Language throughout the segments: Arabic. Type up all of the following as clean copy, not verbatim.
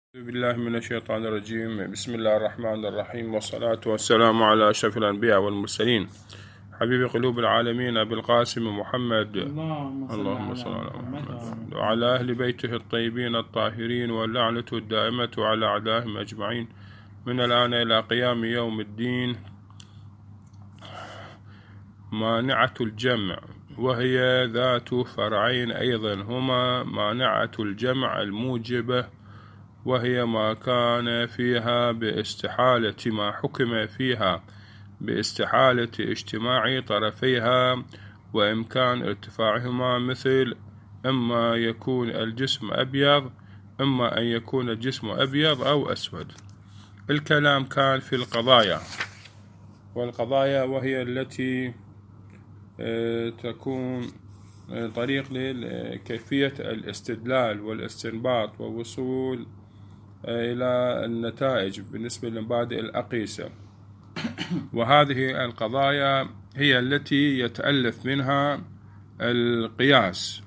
أعوذ بالله من الشيطان الرجيم. بسم الله الرحمن الرحيم، والصلاة والسلام على أشرف الأنبياء والمرسلين، حبيب قلوب العالمين أبي القاسم محمد، اللهم صل على محمد وعلى أهل بيته الطيبين الطاهرين، واللعنة الدائمة على أعدائهم أجمعين من الآن إلى قيام يوم الدين. مانعة الجمع، وهي ذات فرعين أيضا، هما مانعة الجمع الموجبة، وهي ما كان فيها باستحالة ما حكم فيها باستحالة اجتماع طرفيها وإمكان ارتفاعهما، مثل إما يكون الجسم أبيض، إما أن يكون الجسم أبيض أو أسود. الكلام كان في القضايا، والقضايا وهي التي تكون طريق لكيفية الاستدلال والاستنباط والوصول إلى النتائج بالنسبة لمبادئ الأقيسة. وهذه القضايا هي التي يتألف منها القياس.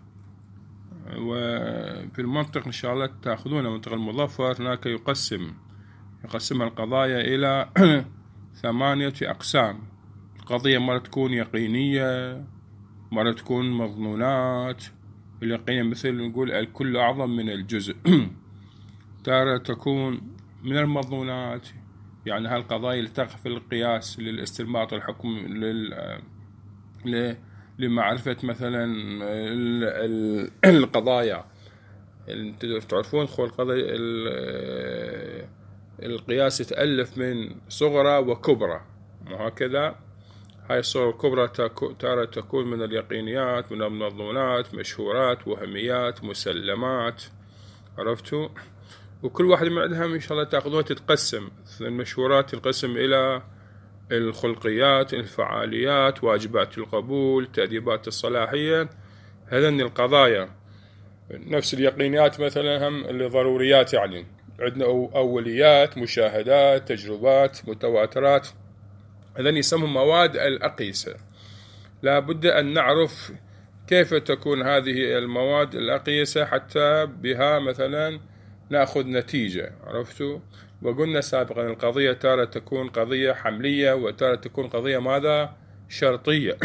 وفي المنطق إن شاء الله تأخذون منطق المظفر، هناك يقسم القضايا إلى 8 أقسام. القضية مرة تكون يقينية، مرة تكون مظنونات. اليقينية مثل نقول الكل أعظم من الجزء. تارة تكون من المظنونات، يعني هالقضايا اللي تقف في القياس للاستنباط الحكم لمعرفة مثلا القضايا. تعرفون القياس يتألف من صغرى وكبرى، وهكذا. هاي الصورة الكبرى تارة تكون من اليقينيات، من المظنونات، مشهورات، وهميات، مسلمات. عرفتوا؟ وكل واحد من عندها إن شاء الله تأخذوها تتقسم. المشهورات تنقسم إلى الخلقيات، الفعاليات، واجبات القبول، تأديبات الصلاحية. هذين القضايا. نفس اليقينيات مثلا هم اللي ضروريات، يعني عندنا أوليات، مشاهدات، تجربات، متواترات. هذين يسمون مواد الأقيسة. لا بد أن نعرف كيف تكون هذه المواد الأقيسة حتى بها مثلا نأخذ نتيجة. عرفتوا؟ وقلنا سابقا القضية تارة تكون قضية حملية، وتارة تكون قضية ماذا؟ شرطية.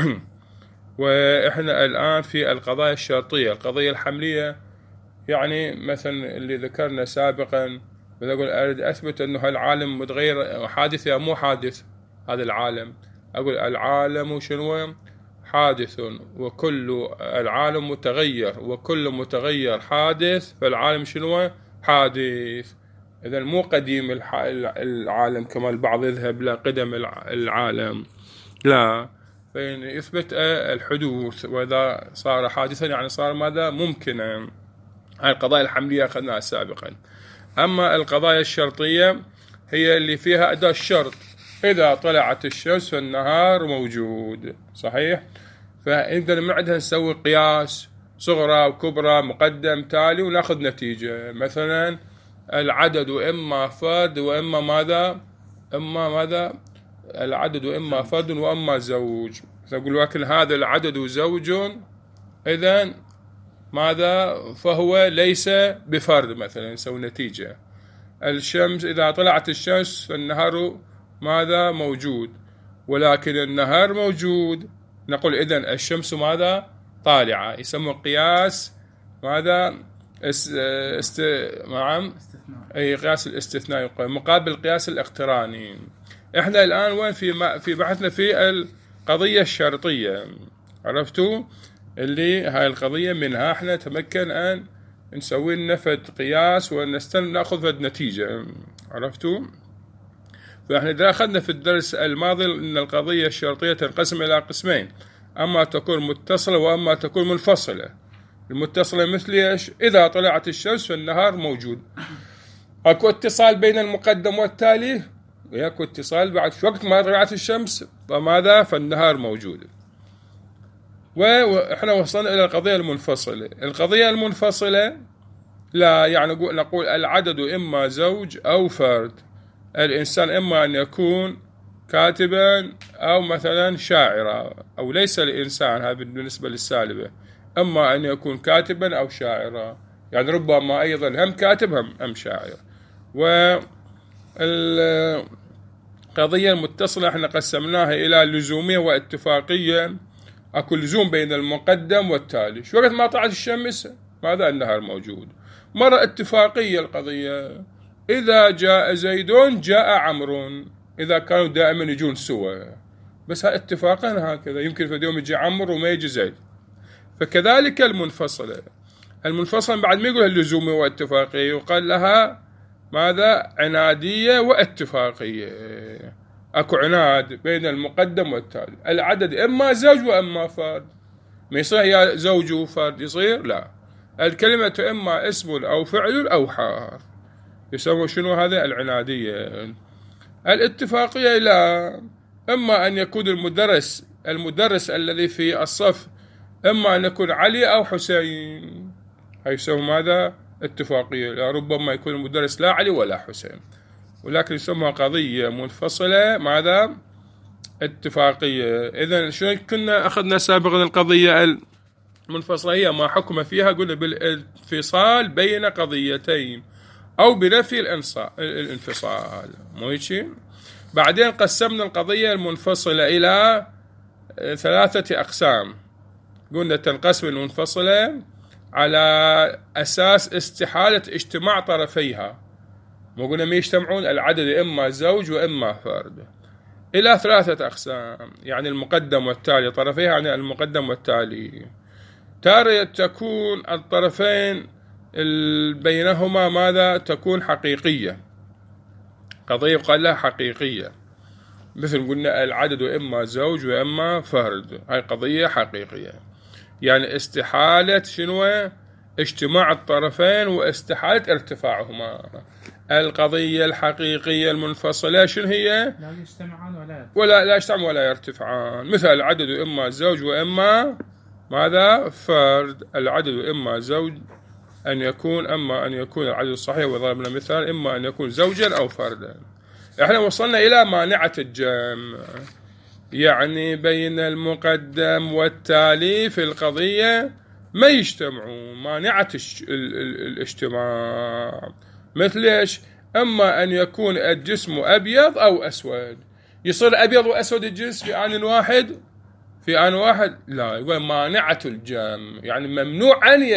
وإحنا الآن في القضايا الشرطية. القضية الحملية يعني مثلا اللي ذكرنا سابقا، أقول أريد أثبت أنه هالعالم متغير، حادث يا مو حادث هذا العالم. أقول العالم شنو؟ حادث، وكل العالم متغير، وكل متغير حادث، فالعالم شنو؟ حادث. إذا مو قديم العالم كما البعض يذهب لا قدم العالم، لا، فإن يثبت الحدوث، وإذا صار حادثا يعني صار ماذا؟ ممكنا. هاي القضايا الحملية أخذناها سابقا. أما القضايا الشرطية هي اللي فيها أداة الشرط. إذا طلعت الشمس فالنهار موجود، صحيح؟ فإذا نعدها نسوي قياس صغرى وكبرى، مقدم تالي، ونأخذ نتيجة. مثلا العدد إما فرد وإما ماذا؟ إما ماذا؟ العدد إما فرد وإما زوج. نقول لكن هذا العدد زوج، إذن ماذا؟ فهو ليس بفرد. مثلا نسوي نتيجة. الشمس إذا طلعت الشمس فالنهار ماذا؟ موجود، ولكن النهار موجود. نقول إذن الشمس ماذا؟ طالعة. يسمى قياس ماذا؟ نعم، أي قياس الاستثناء مقابل قياس الاقتراني. إحنا الآن وين في بحثنا في القضية الشرطية. عرفتوا؟ اللي هاي القضية منها إحنا تمكن أن نسوي نفذ قياس ونأخذ فد نتيجة. عرفتوا؟ فإحنا إذا أخذنا في الدرس الماضي أن القضية الشرطية تنقسم إلى قسمين، أما تكون متصلة وأما تكون منفصلة. المتصلة مثل إيش؟ إذا طلعت الشمس فالنهار موجود. أكو اتصال بين المقدم والتالي، ويأكو اتصال بعد وقت ما طلعت الشمس فماذا؟ فالنهار موجود. وإحنا وصلنا إلى القضية المنفصلة. القضية المنفصلة لا، يعني نقول العدد إما زوج أو فرد. الإنسان إما أن يكون كاتبا أو مثلا شاعرا، أو ليس الإنسان، هذا بالنسبة للسالبة، أما أن يكون كاتبا أو شاعرا. يعني ربما أيضا هم كاتب هم شاعر. والقضية المتصلة احنا قسمناها إلى لزومية واتفاقية. أكو لزوم بين المقدم والتالي، شو وقت ما طلعت الشمس ماذا النهار موجود. مرة اتفاقية القضية، إذا جاء زيد جاء عمرو، إذا كانوا دائما يجون سوا، بس اتفاقا هكذا، يمكن في اليوم يجي عمرو وما يجي زيد. فكذلك المنفصلة بعد ما يقول اللزومية واتفاقية يقال لها ماذا؟ عنادية واتفاقية. أكو عناد بين المقدم والتالي، العدد إما زوج وإما فرد، ما يصير يا زوج وفرد، يصير لا، الكلمة إما اسم أو فعل أو حرف، يسمى شنو هذا؟ العنادية. الاتفاقية لا، إما أن يكون المدرس الذي في الصف إما أن يكون علي أو حسين، هيسمى ماذا؟ اتفاقية. لا، ربما يكون المدرس لا علي ولا حسين، ولكن يسمى قضية منفصلة ماذا؟ اتفاقية. إذن شو كنا أخذنا سابقا؟ القضية المنفصلة هي ما حكم فيها قلنا بالانفصال بين قضيتين أو بنفي الانفصال، مو هيك؟ بعدين قسمنا القضية المنفصلة إلى 3 أقسام. قلنا تنقسم المنفصلة على أساس استحالة اجتماع طرفيها، مو قلنا ما يجتمعون العدد إما زوج وإما فرد، إلى 3 أقسام، يعني المقدم والتالي طرفيها، يعني المقدم والتالي. تارة تكون الطرفين بينهما ماذا؟ تكون حقيقية، قضية يقال لها حقيقية، مثل قلنا العدد إما زوج وإما فرد، هاي قضية حقيقية، يعني استحالة شنو؟ اجتماع الطرفين واستحالة ارتفاعهما. القضية الحقيقية المنفصلة شنو هي؟ لا يجتمعان لا يجتمعان ولا يرتفعان، مثل العدد إما زوج وإما ماذا؟ فرد. العدد إما زوج أن يكون، أما أن يكون العدد الصحيح، وضربنا مثال إما أن يكون زوجا أو فردا. احنا وصلنا إلى مانعة الجمع، يعني بين المقدم والتالي في القضية ما يجتمعون، مانعة الاجتماع. مثل ايش؟ اما ان يكون الجسم ابيض او اسود، يصير ابيض واسود الجنس في آن واحد، لا، يقول مانعة الجمع، يعني ممنوع ان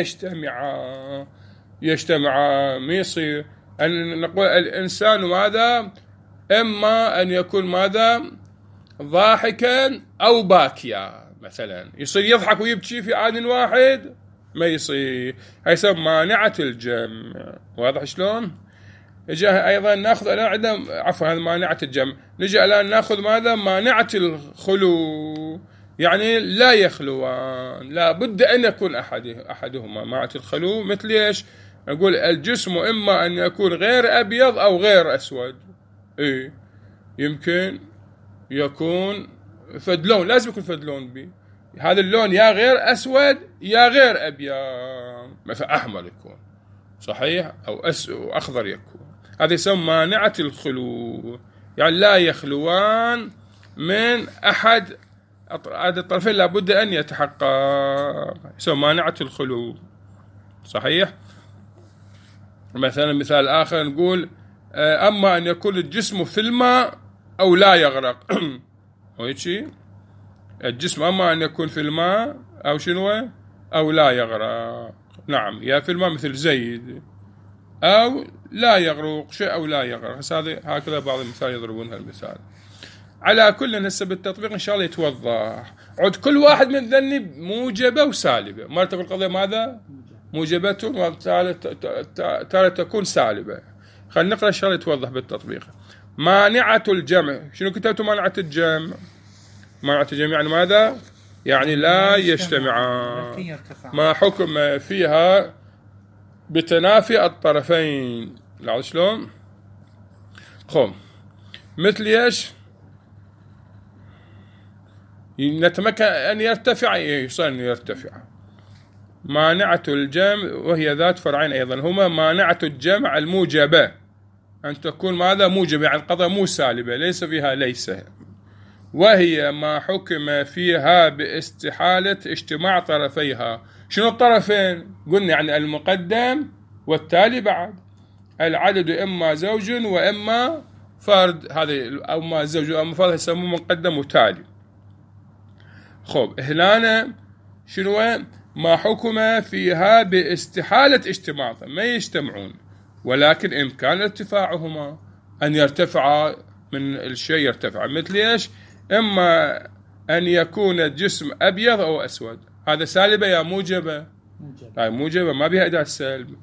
يجتمعا. ما يصير ان نقول الانسان ماذا؟ اما ان يكون ماذا؟ ضاحكا او باكيا مثلا، يصير يضحك ويبكي في آن واحد، ما يصير، هاي يسمى مانعة الجمع. واضح شلون؟ نجي ايضا ناخذ الان عفوا هذا مانعة الجمع، نجي الان ناخذ ماذا؟ مانعة الخلو، يعني لا يخلوان، لا بد ان يكون احدهما. مانعة الخلو مثل ايش؟ نقول الجسم اما ان يكون غير ابيض او غير اسود، يمكن يكون فدلون، لازم يكون فدلون بي، هذا اللون يا غير أسود يا غير أبيض، مثلا أحمر يكون صحيح، أو أخضر يكون، هذا يسمى مانعة الخلو، يعني لا يخلوان من أحد هذا الطرفين، لابد أن يتحقق، يسمى مانعة الخلو صحيح. مثلا مثال آخر نقول أما أن يكون الجسم في الماء أو لا يغرق ويشي، الجسم أما أن يكون في الماء أو شنو أو لا يغرق، نعم، يا في الماء مثل زيد، أو لا يغرق شيء أو لا يغرق. هكذا بعض المثال يضربون هالمثال. على كل هسه بالتطبيق إن شاء الله يتوضح. عد كل واحد من ذني موجبة وسالبة، مرة تقول القضية ماذا؟ موجبته، وتارة تكون سالبة. خلينا نقرأ إن شاء الله يتوضح بالتطبيق. مانعة الجمع، شنو كتبتوا مانعة الجمع؟ مانعة الجمع يعني ماذا؟ يعني لا يجتمعان، ما حكم فيها بتنافي الطرفين. لا شلون؟ خم مثل ايش؟ نتمكن ان يرتفع، يصير ان يرتفع. مانعة الجمع وهي ذات فرعين ايضا، هما مانعة الجمع الموجبة، ان تكون ماذا؟ موجبة، يعني القضاء مو سالبة، ليس فيها ليس، وهي ما حكم فيها باستحالة اجتماع طرفيها. شنو الطرفين؟ قلنا يعني المقدم والتالي. بعد العدد إما زوج وإما فرد، هذه أو ما زوج أو فرد يسموه مقدم وتالي. خب هنا شنو ما حكم فيها باستحالة اجتماع، ما يجتمعون ولكن إمكان ارتفاعهما، أن يرتفع من الشيء يرتفع. مثل إيش؟ إما أن يكون الجسم أبيض أو أسود، هذا سالبة يا موجبة؟ موجبة، ما بها أداة سلب.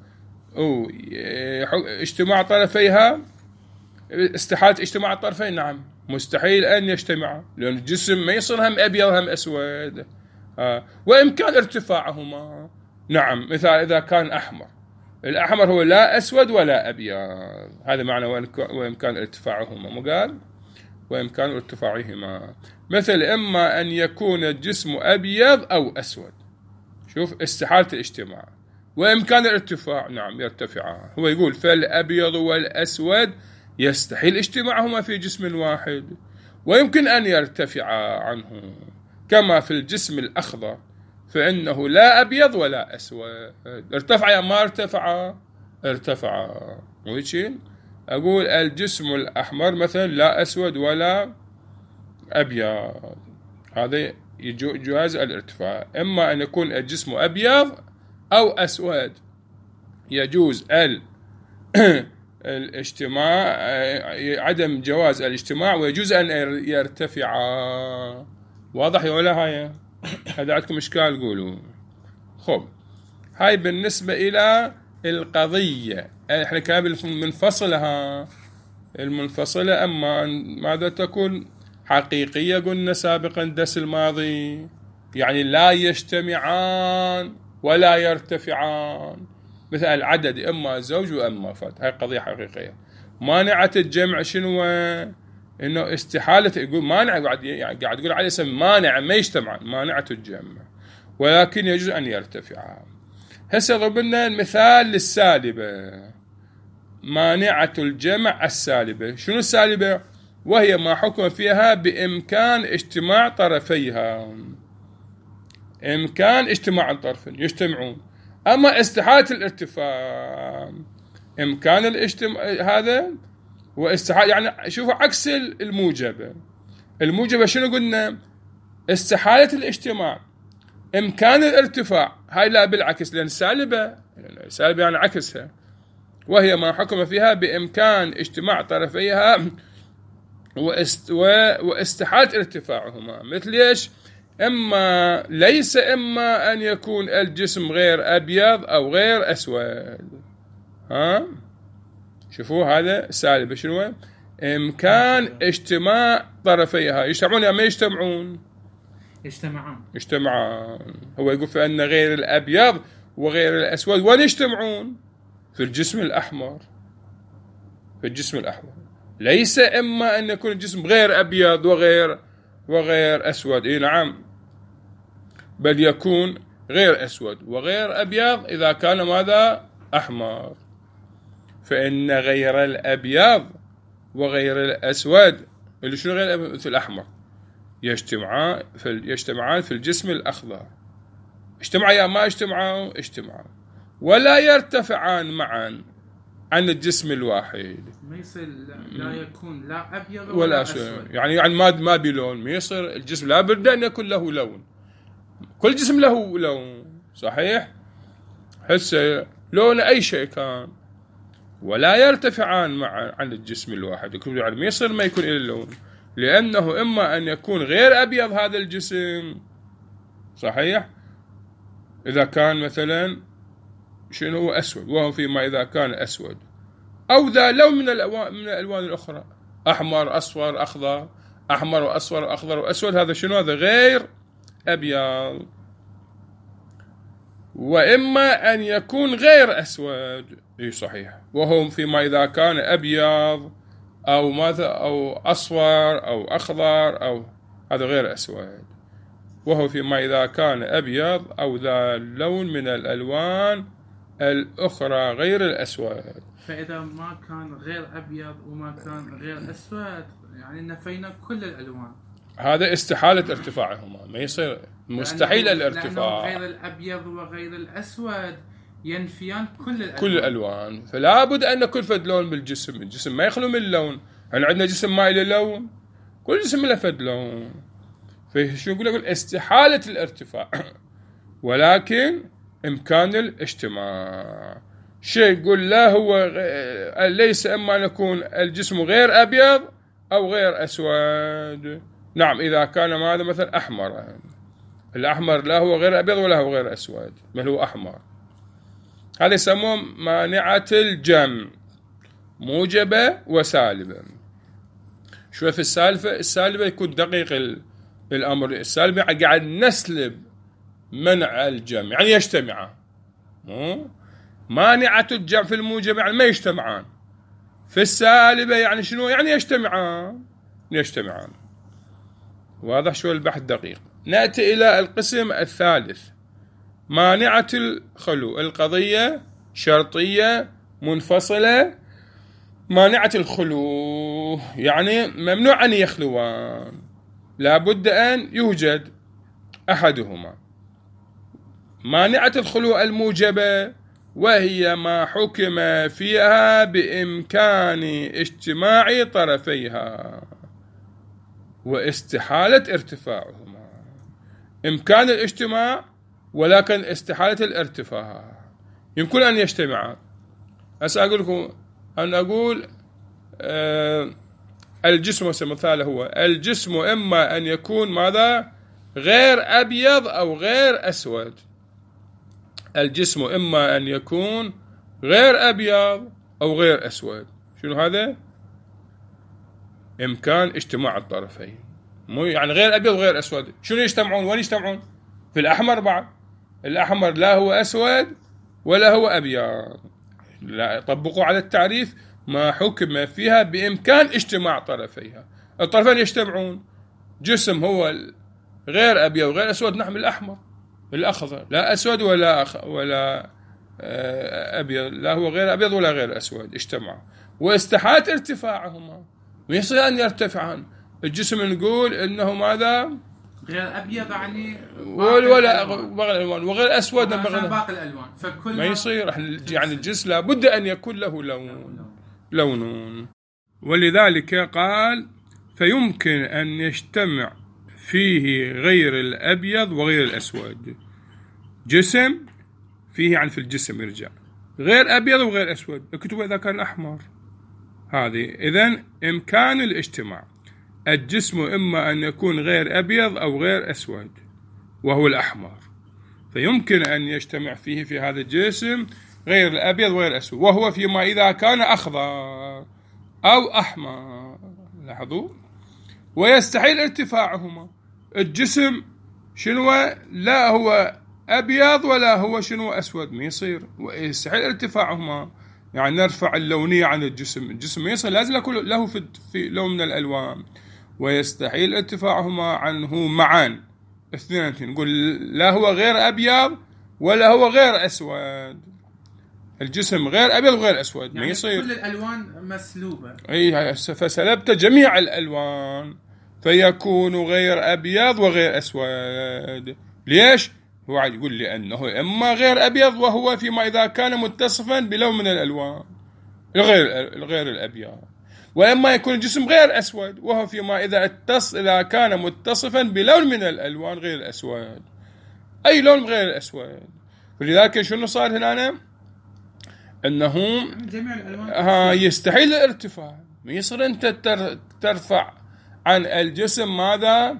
اجتماع طرفيها، استحالة اجتماع الطرفين، نعم مستحيل أن يجتمع، لأن الجسم ما يصير هم أبيض هم أسود. وإمكان ارتفاعهما، نعم، مثال إذا كان أحمر، الأحمر هو لا أسود ولا أبيض، هذا معنى وإمكان ارتفاعهما، مقال وإمكان ارتفاعهما. مثل إما أن يكون الجسم أبيض أو أسود، شوف استحالة الاجتماع، وإمكان الارتفاع، نعم يرتفعان. هو يقول فالأبيض والأسود يستحيل اجتماعهما في جسم واحد، ويمكن أن يرتفعا عنه، كما في الجسم الأخضر فإنه لا أبيض ولا أسود. ارتفع يا ما ارتفع؟ ارتفع. ويشين أقول الجسم الأحمر مثلا لا أسود ولا أبيض، هذا جواز الارتفاع. إما أن يكون الجسم أبيض أو أسود يجوز الاجتماع، عدم جواز الاجتماع، ويجوز أن يرتفع. واضح ولا هاي؟ هذا عندكم إشكال قولوا. خب هاي بالنسبة إلى القضية، احنا كان منفصلها المنفصلة. أما ماذا تكون حقيقية قلنا سابقا الدرس الماضي، يعني لا يجتمعان ولا يرتفعان، مثل العدد إما زوج وإما فرد، هاي قضية حقيقية. مانعة الجمع شنو؟ إنه استحالة، يقول مانع، قاعد يقول عليه اسم مانع، ما يجتمعان، مانعة الجمع، ولكن يجوز أن يرتفعان. هسه ضربنا المثال للسالبة، مانعة الجمع السالبة. شنو السالبة؟ وهي ما حكم فيها بإمكان اجتماع طرفيها، إمكان اجتماع الطرفين يجتمعون. أما استحالة الارتفاع إمكان الاجتماع، هذا واستحالة، يعني شوفوا عكس الموجبة. الموجبة شنو قلنا؟ استحالة الاجتماع، إمكان الارتفاع، هاي لا بالعكس، لأن سالبة يعني عكسها. وهي ما حكم فيها بإمكان اجتماع طرفيها واستحالة ارتفاعهما. مثل إيش؟ إما ليس إما أن يكون الجسم غير أبيض أو غير أسود. شوفوا هذا سالب، شنو؟ إمكان اجتماع طرفيها، يجتمعون يا ما يجتمعون؟ يجتمعان. هو يقول فإن غير الأبيض وغير الأسود وين يجتمعون؟ في الجسم الأحمر، في الجسم الأحمر. ليس إما أن يكون الجسم غير أبيض وغير أسود، نعم، بل يكون غير أسود وغير أبيض إذا كان ماذا؟ أحمر. فإن غير الأبيض وغير الأسود، اللي شنو غير الأبيض؟ مثل الأحمر، يجتمعان في الجسم الأخضر. اجتمعا يا ما اجتمعا ولا يرتفعان معا عن الجسم الواحد. ما يصير لا يكون لا أبيض ولا أسود، يعني ما بلون، ما يصير الجسم لا بد أن يكون له لون، كل جسم له لون، صحيح؟ هسه لون أي شيء كان، ولا يرتفعان معا عن الجسم الواحد، يعني ما يصير ما يكون إلى اللون، لأنه إما أن يكون غير أبيض هذا الجسم، صحيح؟ إذا كان مثلا شنو هو أسود، وهو فيما إذا كان أسود، أو ذا لون من الألوان الأخرى، أحمر أصفر أخضر، أحمر وأصفر أخضر وأسود، هذا شنو؟ هذا غير أبيض. وإما أن يكون غير أسود، صحيح، وهم فيما إذا كان أبيض أو ماذا أو أصفر أو أخضر، أو هذا غير أسود، وهو فيما إذا كان أبيض أو ذا لون من الألوان الأخرى غير الأسود. فإذا ما كان غير أبيض وما كان غير أسود، يعني نفينا كل الألوان، هذا استحالة ارتفاعهما، ما يصير، مستحيل الارتفاع. غير الأبيض وغير الأسود ينفيان كل الألوان. فلا بد أن يكون فد لون بالجسم. الجسم ما يخلو من لون. يعني عندنا جسم ما له لون، كل جسم له فد لون. فشو يقول استحالة الارتفاع ولكن إمكان الاجتماع. شيء يقول لا هو ليس إما أن يكون الجسم غير أبيض أو غير أسود. نعم إذا كان هذا مثلا أحمر، الأحمر لا هو غير أبيض ولا هو غير أسود، بل هو أحمر. هذا يسموه مانعة الجمع، موجبة وسالبة. شوف السالبة يكون دقيق الأمر. السالبة قاعد نسلب منع الجمع، يعني يجتمعان. مانعة الجمع في الموجبة يعني ما يجتمعان، في السالبة يعني شنو؟ يعني يجتمعان. واضح شو البحث دقيق. نأتي إلى القسم الثالث، مانعة الخلو. القضية شرطية منفصلة. مانعة الخلو يعني ممنوع أن يخلوان، لا بد أن يوجد أحدهما. مانعة الخلو الموجبة وهي ما حكم فيها بإمكان اجتماع طرفيها واستحالة ارتفاعهما. إمكان الاجتماع ولكن استحالة الارتفاع. يمكن أن يجتمعا. هسه أقول لكم، أن أقول الجسم مثال هو الجسم إما أن يكون ماذا؟ غير أبيض أو غير أسود. الجسم إما أن يكون غير أبيض أو غير أسود. شنو هذا؟ إمكان اجتماع الطرفين. مو يعني غير أبيض وغير أسود. شنو يجتمعون؟ وين يجتمعون؟ في الأحمر بعد. الأحمر لا هو أسود ولا هو أبيض. لا، طبقوا على التعريف ما حكم فيها بإمكان اجتماع طرفيها. الطرفين يجتمعون. جسم هو غير أبيض وغير أسود، نحن الأحمر الأخضر، لا أسود ولا أبيض، لا هو غير أبيض ولا غير أسود، اجتمعوا واستحالة ارتفاعهما. ويصير أن يرتفعان. الجسم نقول إنه ماذا؟ غير أبيض يعني ولا وغير أسود باقي الألوان. فكل ما يصير. يعني الجسم لابد أن يكون له لون. ولذلك قال فيمكن أن يجتمع فيه غير الأبيض وغير الأسود. جسم فيه يعني في الجسم يرجع غير أبيض وغير أسود. اكتبوا إذا كان أحمر. هذه إذن إمكان الاجتماع. الجسم إما أن يكون غير أبيض أو غير أسود وهو الأحمر، فيمكن أن يجتمع فيه في هذا الجسم غير الأبيض وغير الأسود، وهو فيما إذا كان أخضر أو أحمر. لاحظوا. ويستحيل ارتفاعهما. الجسم شنو؟ لا هو أبيض ولا هو شنو؟ أسود. ما يصير. ويستحيل ارتفاعهما يعني نرفع اللونية عن الجسم. الجسم ما يصير، لازم يكون له في لون من الألوان. ويستحيل ارتفاعهما عنه معا. اثنين نقول لا هو غير أبيض ولا هو غير أسود. الجسم غير أبيض وغير أسود. يعني ما يصير. كل الألوان مسلوبة. أي فسلبت جميع الألوان فيكون غير أبيض وغير أسود. ليش؟ هو عاد يقول لأنه إما غير أبيض وهو فيما إذا كان متصفا بلون من الألوان غير الأبيض، وإما يكون الجسم غير أسود وهو فيما إذا كان متصفا بلون من الألوان غير الأسود. أي لون غير الأسود. ولذلك شنو صار هنا؟ أنه جميع الألوان يستحيل الارتفاع. يصير أنت ترفع عن الجسم ماذا؟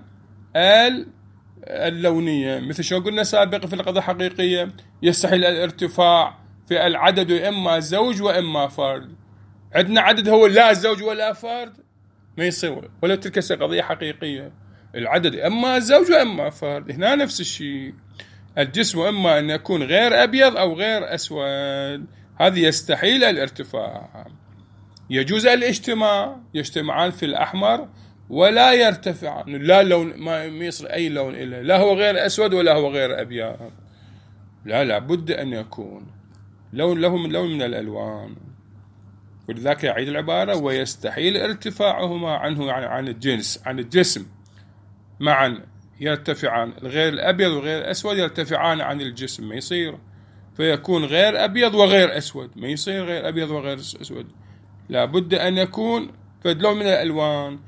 اللونية. مثل شو قلنا سابقا في القضية الحقيقية يستحيل الارتفاع في العدد إما زوج وإما فرد. عندنا عدد هو لا زوج ولا فرد، ما يصير. ولا تلك قضية حقيقية. العدد إما زوج وإما فرد. هنا نفس الشيء. الجسم إما أن يكون غير أبيض أو غير أسود. هذه يستحيل الارتفاع. يجوز الاجتماع. يجتمعان في الأحمر ولا يرتفعان. لا لون ما يصير أي لون إلا لا هو غير أسود ولا هو غير أبيض. لا بد أن يكون لون له من لون من الألوان. ولذلك يعيد العبارة ويستحيل ارتفاعهما عنه يعني عن الجنس عن الجسم معا. يرتفعان الغير الأبيض وغير الأسود يرتفعان عن الجسم. ما يصير. فيكون غير أبيض وغير أسود. ما يصير غير أبيض وغير أسود، لابد أن يكون فد لون من الألوان،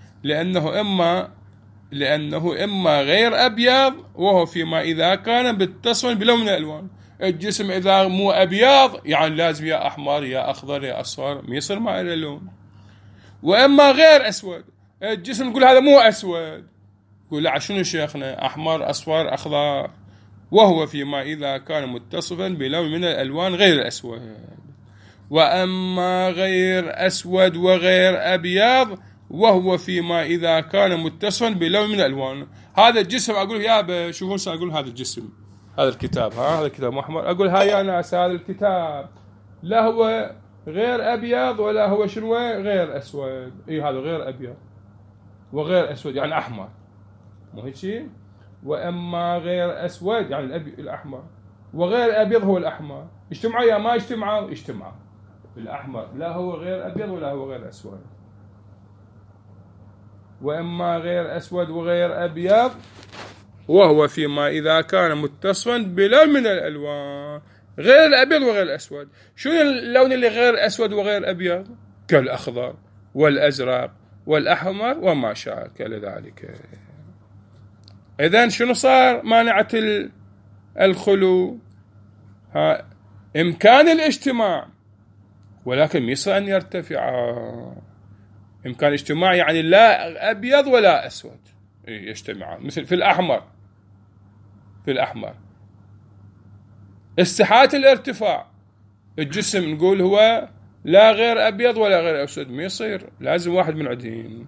لأنه إما غير أبيض، وهو فيما إذا كان متصفا بلون من الألوان. الجسم إذا مو أبيض يعني لازم يا أحمر يا أخضر يا أصفر، ما يصير ما له لون. وإما غير أسود، الجسم نقول هذا مو أسود، يقول لا شنو شيخنا أحمر أصفر أخضر، وهو فيما إذا كان متصفا بلون من الألوان غير أسود. وأما غير أسود وغير أبيض، وهو فيما إذا كان متصفا بلون من الألوان. هذا الجسم أقول يا شوفون أقول هذا الجسم، هذا الكتاب، هذا الكتاب محمر، أقول يا ناس هذا الكتاب لا هو غير أبيض ولا هو شنو غير أسود. هذا غير أبيض وغير أسود يعني أحمر، مو هيك شيء؟ وأما غير أسود يعني الأحمر، وغير أبيض هو الأحمر. اجتمعوا يا ما اجتمعوا؟ اجتمعوا. الأحمر لا هو غير أبيض ولا هو غير أسود. وإما غير أسود وغير أبيض، وهو فيما إذا كان متصفا بلون من الألوان غير الأبيض وغير الأسود. شنو اللون اللي غير أسود وغير أبيض؟ كالأخضر والأزرق والأحمر وما شاكل ذلك. إذن شنو صار؟ مانعة الخلو إمكان الاجتماع، ولكن يصير أن يرتفع. إمكان اجتماع يعني لا أبيض ولا أسود يجتمعان، مثل في الأحمر استحالة الارتفاع. الجسم نقول هو لا غير أبيض ولا غير أسود، ما يصير، لازم واحد من عدين.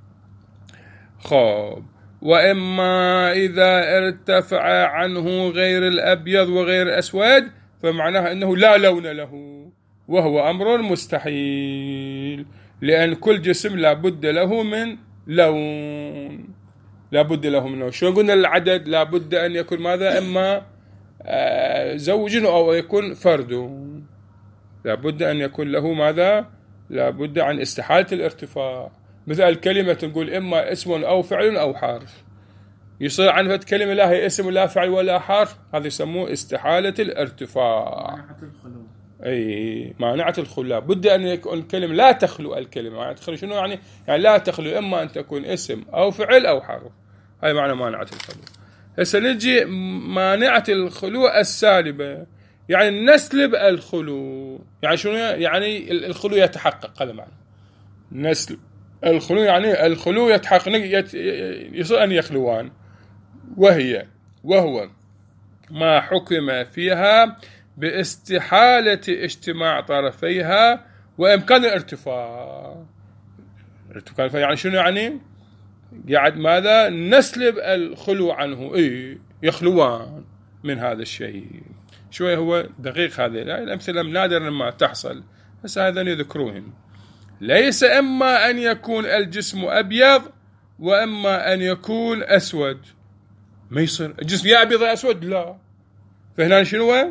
خب وإما إذا ارتفع عنه غير الأبيض وغير أسود، فمعناها أنه لا لون له، وهو أمر مستحيل، لأن كل جسم لابد له من لون. لابد له من لون. شو قلنا العدد؟ لابد أن يكون ماذا؟ إما زوج أو يكون فرد. لابد أن يكون له ماذا؟ لابد عن استحالة الارتفاع. مثل الكلمة نقول إما اسم أو فعل أو حرف، يصير عنها كلمة لا هي اسم لا فعل ولا حرف، هذا يسموه استحالة الارتفاع. مانعة الخلو. أي مانعة الخلو، بد أن يكون الكلمة لا تخلو. الكلمة مانعة الخلو شنو يعني؟ يعني لا تخلو، إما أن تكون اسم أو فعل أو حرف، هاي معنى مانعة الخلو. هسه نجي مانعة الخلو السالبة، يعني نسلب الخلو. يعني شنو يعني الخلو يتحقق؟ هذا معنى نسلب الخلو، يعني الخلو يتحقق، يصير أن يخلوان، وهو ما حكم فيها باستحالة اجتماع طرفيها وإمكان الارتفاع. يعني شنو يعني؟ قاعد ماذا؟ نسلب الخلو عنه، يخلوان من هذا الشيء. شوي هو دقيق هذه الأمثلة نادرا لما تحصل، بس هذا يذكروهن. ليس إما أن يكون الجسم أبيض وإما أن يكون أسود، ما يصير الجسم يا أبيض يا أسود، لا. فهنا شنو؟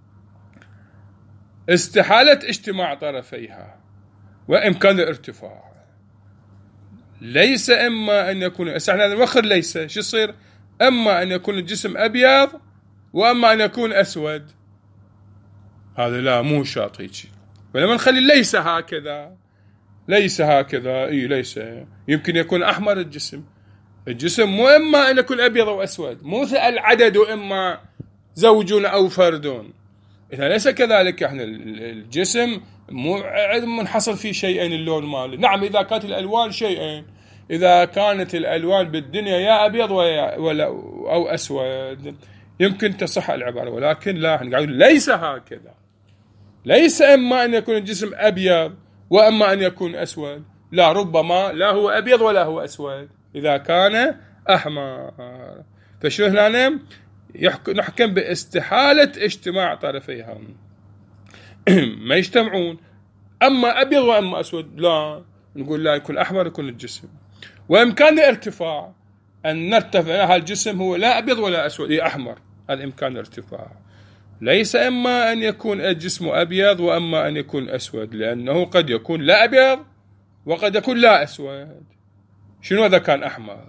استحالة اجتماع طرفيها وإمكان الارتفاع. ليس إما أن يكون، احنا نوخر ليس، شو يصير؟ إما أن يكون الجسم أبيض وإما أن يكون أسود، هذا لا مو شرط هيك. ولما نخلي ليس هكذا، ليس هكذا، ليس يمكن يكون أحمر الجسم مو إما أن يكون أبيض أو أسود، مو العدد إما زوج أو فرد. إذا ليس كذلك، احنا الجسم مو منحصر في شيئين اللون ماله. نعم إذا كانت الألوان شيئين، إذا كانت الألوان بالدنيا يا أبيض ولا أو أسود يمكن تصح العبارة، ولكن لا، احنا قاعدين ليس هكذا. ليس إما أن يكون الجسم أبيض وإما أن يكون أسود، لا، ربما لا هو أبيض ولا هو أسود إذا كان أحمر. فشو هنا نحكم باستحالة اجتماع طرفيها، ما يجتمعون، أما أبيض وأما أسود، لا، نقول لا، يكون أحمر يكون الجسم. وإمكان الارتفاع أن نرتفع، هذا الجسم هو لا أبيض ولا أسود، أحمر، هذا إمكان الارتفاع. ليس إما أن يكون الجسم أبيض وأما أن يكون أسود، لأنه قد يكون لا أبيض وقد يكون لا أسود. شنو إذا كان أحمر؟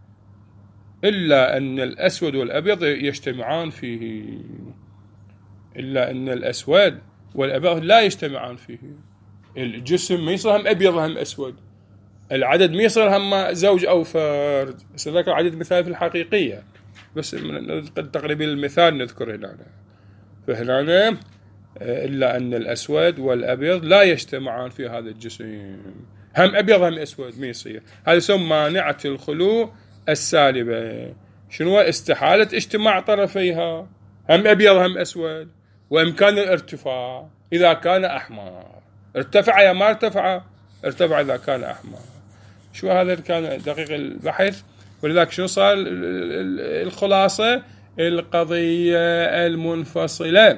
إلا أن الأسود والأبيض يجتمعان فيه. إلا أن الأسود والأبيض لا يجتمعان فيه. الجسم ما يصير هم أبيض هم أسود، العدد ما يصير هم زوج أو فرد. ذاك العدد مثال في الحقيقية، بس قد تقريبا المثال نذكر هنا. فهنا إلا أن الأسود والأبيض لا يجتمعان في هذا الجسم، هم أبيض هم أسود ما يصير. هذا يسمى مانعة الخلو السالبة. شنو؟ استحالة اجتماع طرفيها، هم أبيض هم أسود، وإمكان الارتفاع إذا كان أحمر. ارتفع يا ما ارتفع؟ ارتفع إذا كان أحمر. شو هذا كان دقيق البحث. ولذلك شو صار الخلاصة؟ القضية المنفصلة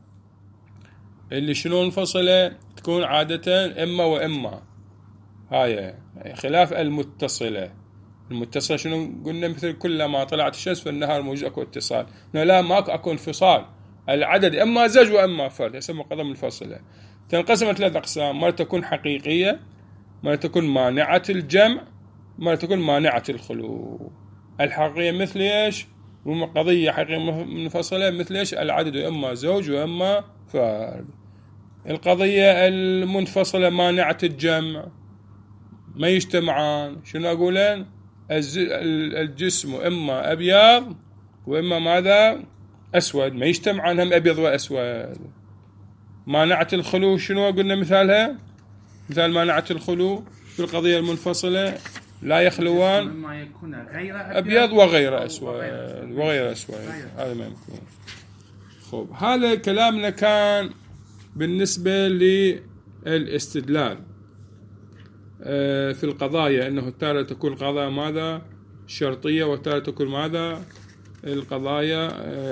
اللي شنو منفصلة تكون عادة إما وإما، هاي خلاف المتصلة. المتصلة شنو قلنا؟ مثل كلما طلعت الشمس في النهار موجود أكو اتصال. لا، ماكو أكو انفصال. العدد إما زوج وإما فرد، يسمى قضية منفصلة. تنقسم ثلاث أقسام: مرة تكون حقيقية، مرة تكون مانعة الجمع، مرة تكون مانعة الخلو. الحقيقية مثل إيش؟ قضية حقيقية منفصلة مثل إيش؟ العدد إما زوج وإما فرد. القضية المنفصلة مانعة الجمع، ما يجتمعان. شنو أقولن؟ الجسم إما أبيض وإما ماذا؟ أسود، ما يجتمعان هم أبيض وأسود. مانعة الخلو شنو قلنا مثالها؟ مثال مانعة الخلو في القضية المنفصلة لا يخلوان ما يكون غير أبيض وغير أسود وغير أسود. هذا ما يمكن. خب، هذا كلامنا كان بالنسبة للاستدلال في القضايا، أنه تارة تكون القضايا ماذا؟ شرطية، وتارة تكون ماذا؟ القضايا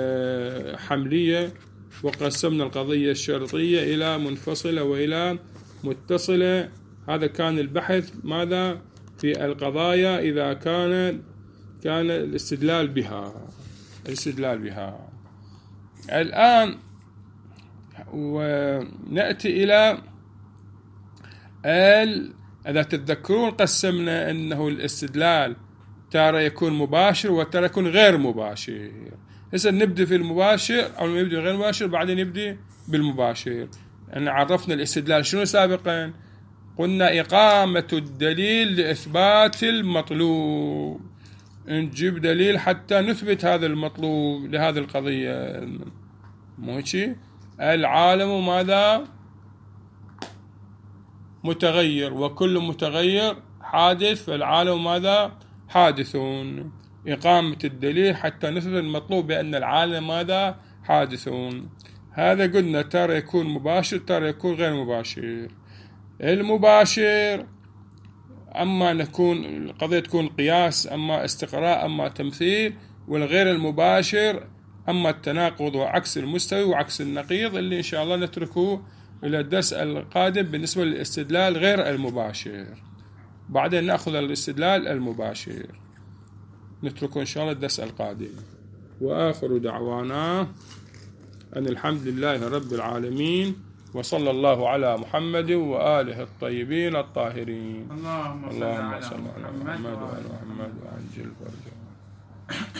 حملية. وقسمنا القضية الشرطية إلى منفصلة وإلى متصلة. هذا كان البحث ماذا؟ في القضايا إذا كان الاستدلال بها. الآن ونأتي إلى إذا تتذكرون قسمنا أنه الاستدلال تارة يكون مباشر وتارة يكون غير مباشر. هسه نبدأ في المباشر أو نبدأ غير مباشر، بعدين نبدأ بالمباشر. أن عرفنا الاستدلال شنو سابقا؟ قلنا إقامة الدليل لإثبات المطلوب، نجيب دليل حتى نثبت هذا المطلوب لهذه القضية. موشي العالم ماذا؟ متغير، وكل متغير حادث، فالعالم ماذا؟ حادثون. إقامة الدليل حتى نثبت المطلوب بأن العالم ماذا؟ حادثون. هذا قلنا ترى يكون مباشر، ترى يكون غير مباشر. المباشر أما نكون القضية تكون قياس، أما استقراء، أما تمثيل. والغير المباشر أما التناقض وعكس المستوي وعكس النقيض، اللي إن شاء الله نتركه إلى الدرس القادم بالنسبة للاستدلال غير المباشر. بعدين نأخذ الاستدلال المباشر، نتركه إن شاء الله الدرس القادم. وآخر دعوانا أن الحمد لله رب العالمين، وصلى الله على محمد وآله الطيبين الطاهرين. اللهم صل على محمد وعلى محمد وعجل فرجه.